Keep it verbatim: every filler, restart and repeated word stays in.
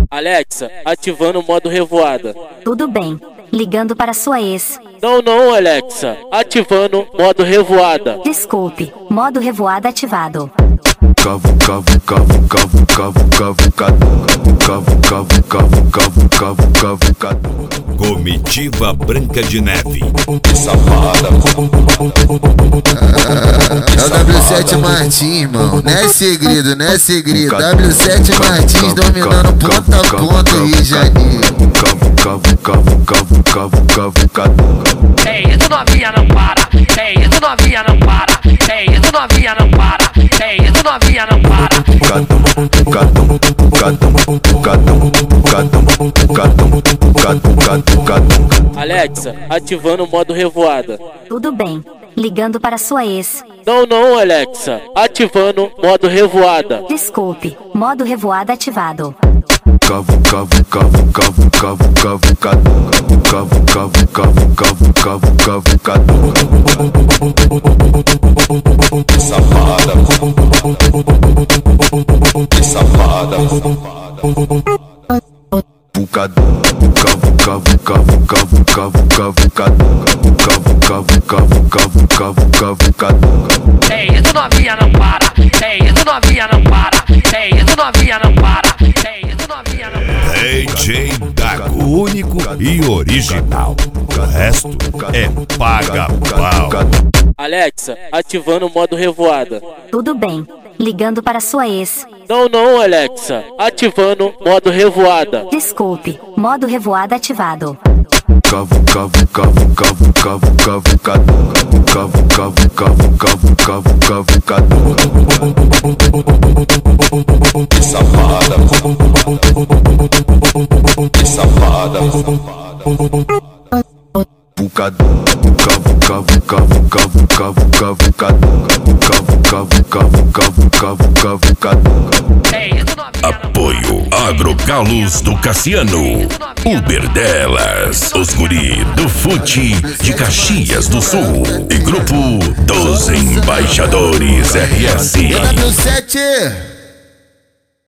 Alexa, ativando o modo revoada. Tudo bem. Ligando para sua ex. Não, não, Alexa. Ativando modo revoada. Desculpe. Modo revoada ativado. Cavo, cavo, cavo, cavo, cavo, cavo, cavo, cavo, cavo, cavo, cavo, cavo, cavo, cavo. Comitiva Branca de Neve. Safada. É o W sete Martins, irmão. Não é segredo, não é segredo. W sete Martins dominando ponta a ponta Rio de Janeiro. Cavo, cavo, cavo, cavo, cavo, cavo, cavo. É isso, novinha, não para. É isso, novinha, não para. É isso, novinha, não para. É isso, novinha, não para. Catão, catão, catão, catão, catão, catão, catão, catão, catão. Alexa, ativando o modo revoada. Tudo bem. Ligando para sua ex. Não, não, Alexa. Ativando modo revoada. Desculpe. Modo revoada ativado. Cavo, cavo, cavo, cavo, cavo, cavo, cavo, cavo, cavo, cavo, cavo, cavo, cavo, cavo. Safada, safada, pucadão, cavo, cavo, cavo, cavo, cavo, cavo, cavo, cavo, cavo, cavo, cavo, cavo, cavo. É isso, novinha, não para. É isso, novinha, não para. É isso, novinha, não para. É isso, novinha, não para. D J Dago, único e original. O resto é paga-pau. Alexa, ativando o modo revoada. Tudo bem. Ligando para sua ex. Não, não, Alexa. Ativando modo revoada. Desculpe. Modo revoada ativado. Cavo, cavo, cavo, cavo, cavo, cavo, cavo, cavo, cavo, cavo, cavo, cavo, cavo, cavo. Safada, safada, pucadão, cavo, cavo, cavo, cavo, cavo, cavo, cavo, cavo, cavo, cavo, cavo, cavo, cavo. É isso, novinha, não para. Apoio Agrogalos do Cassiano, Uber delas, os guri do Fute de Caxias do Sul e Grupo dos Embaixadores R S. W sete